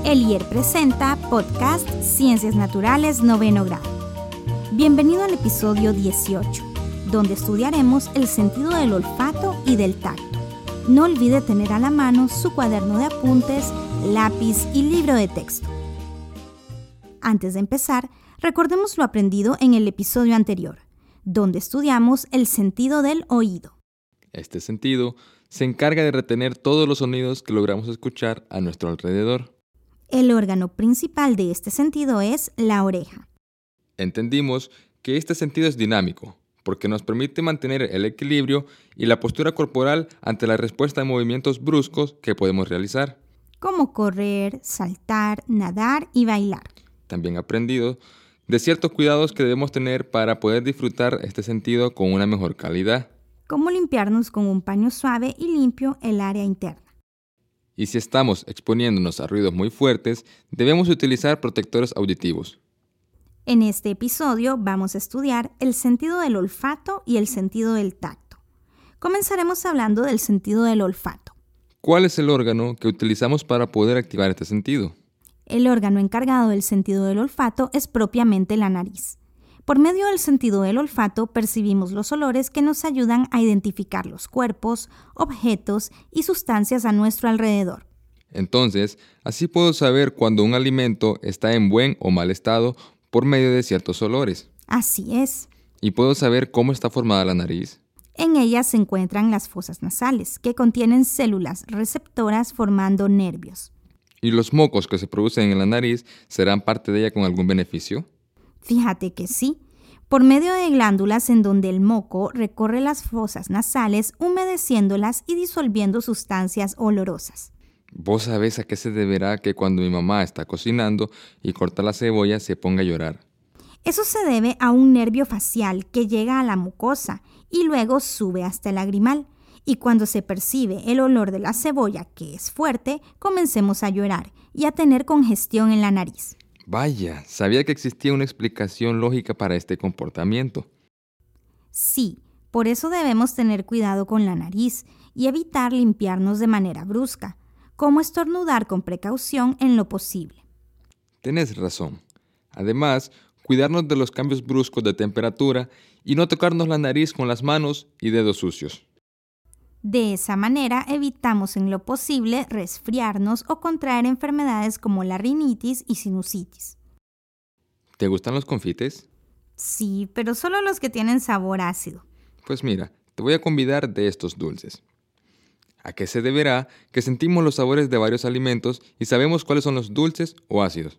El IER presenta Podcast Ciencias Naturales Noveno Grado. Bienvenido al episodio 18, donde estudiaremos el sentido del olfato y del tacto. No olvide tener a la mano su cuaderno de apuntes, lápiz y libro de texto. Antes de empezar, recordemos lo aprendido en el episodio anterior, donde estudiamos el sentido del oído. Este sentido se encarga de retener todos los sonidos que logramos escuchar a nuestro alrededor. El órgano principal de este sentido es la oreja. Entendimos que este sentido es dinámico, porque nos permite mantener el equilibrio y la postura corporal ante la respuesta de movimientos bruscos que podemos realizar, como correr, saltar, nadar y bailar. También aprendido de ciertos cuidados que debemos tener para poder disfrutar este sentido con una mejor calidad. Como limpiarnos con un paño suave y limpio el área interna. Y si estamos exponiéndonos a ruidos muy fuertes, debemos utilizar protectores auditivos. En este episodio vamos a estudiar el sentido del olfato y el sentido del tacto. Comenzaremos hablando del sentido del olfato. ¿Cuál es el órgano que utilizamos para poder activar este sentido? El órgano encargado del sentido del olfato es propiamente la nariz. Por medio del sentido del olfato percibimos los olores que nos ayudan a identificar los cuerpos, objetos y sustancias a nuestro alrededor. Entonces, así puedo saber cuando un alimento está en buen o mal estado por medio de ciertos olores. Así es. ¿Y puedo saber cómo está formada la nariz? En ellas se encuentran las fosas nasales, que contienen células receptoras formando nervios. ¿Y los mocos que se producen en la nariz serán parte de ella con algún beneficio? Fíjate que sí, por medio de glándulas en donde el moco recorre las fosas nasales, humedeciéndolas y disolviendo sustancias olorosas. ¿Vos sabés a qué se deberá que cuando mi mamá está cocinando y corta la cebolla se ponga a llorar? Eso se debe a un nervio facial que llega a la mucosa y luego sube hasta el lagrimal. Y cuando se percibe el olor de la cebolla, que es fuerte, comencemos a llorar y a tener congestión en la nariz. Vaya, sabía que existía una explicación lógica para este comportamiento. Sí, por eso debemos tener cuidado con la nariz y evitar limpiarnos de manera brusca, como estornudar con precaución en lo posible. Tenés razón. Además, cuidarnos de los cambios bruscos de temperatura y no tocarnos la nariz con las manos y dedos sucios. De esa manera evitamos en lo posible resfriarnos o contraer enfermedades como la rinitis y sinusitis. ¿Te gustan los confites? Sí, pero solo los que tienen sabor ácido. Pues mira, te voy a convidar de estos dulces. ¿A qué se deberá que sentimos los sabores de varios alimentos y sabemos cuáles son los dulces o ácidos?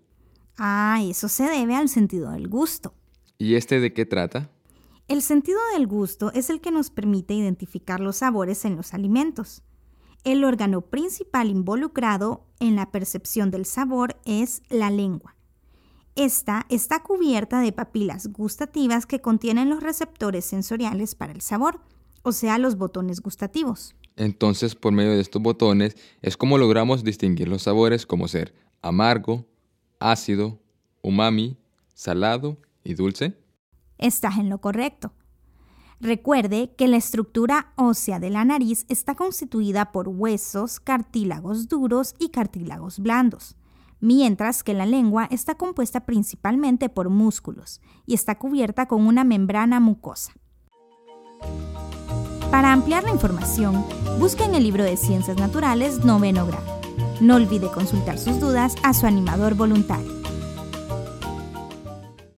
Eso se debe al sentido del gusto. ¿Y este de qué trata? El sentido del gusto es el que nos permite identificar los sabores en los alimentos. El órgano principal involucrado en la percepción del sabor es la lengua. Esta está cubierta de papilas gustativas que contienen los receptores sensoriales para el sabor, o sea, los botones gustativos. Entonces, por medio de estos botones es como logramos distinguir los sabores como ser amargo, ácido, umami, salado y dulce. Estás en lo correcto. Recuerde que la estructura ósea de la nariz está constituida por huesos, cartílagos duros y cartílagos blandos, mientras que la lengua está compuesta principalmente por músculos y está cubierta con una membrana mucosa. Para ampliar la información, busque en el libro de Ciencias Naturales Noveno Grado. No olvide consultar sus dudas a su animador voluntario.